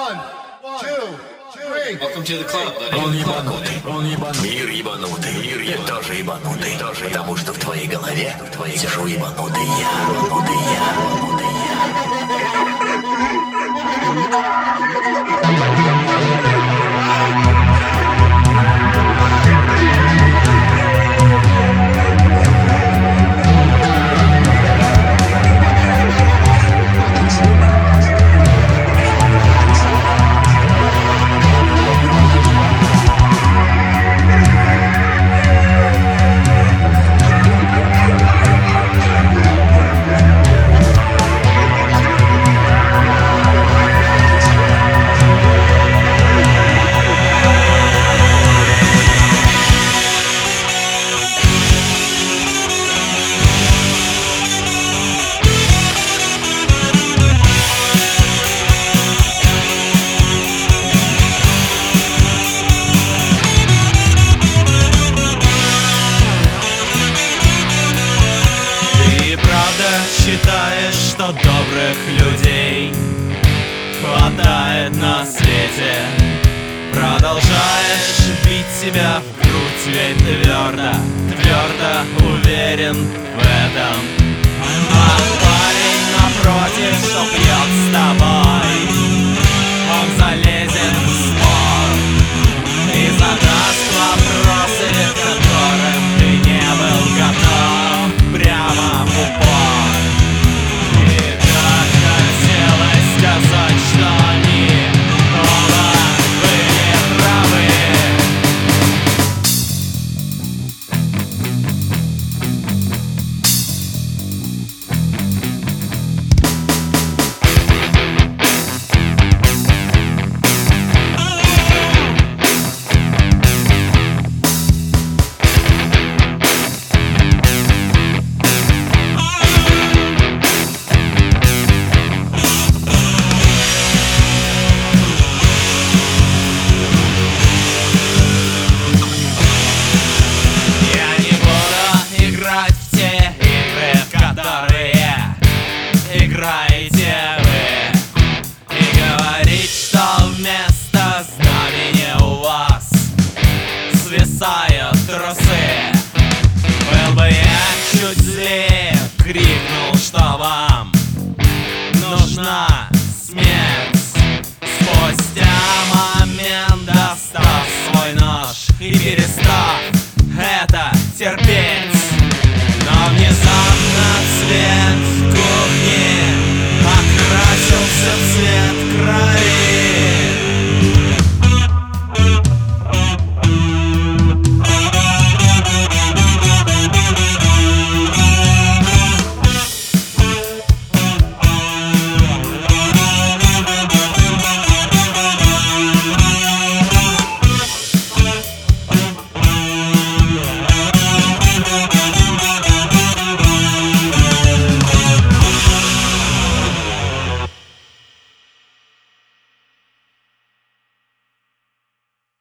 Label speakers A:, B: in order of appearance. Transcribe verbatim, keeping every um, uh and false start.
A: One, two, three.
B: Welcome to the club, buddy.
C: Он ебанутый, он ебанутый. Мир ебанутый, мир я тоже ебанутый, тоже, потому что в твоей голове, в твоей сижу ебанутый я, ебанутый я, ебанутый
D: Считаешь, что добрых людей хватает на свете. Продолжаешь бить себя в грудь, ведь твердо, твердо уверен в этом. А парень напротив, что пьет с тобой,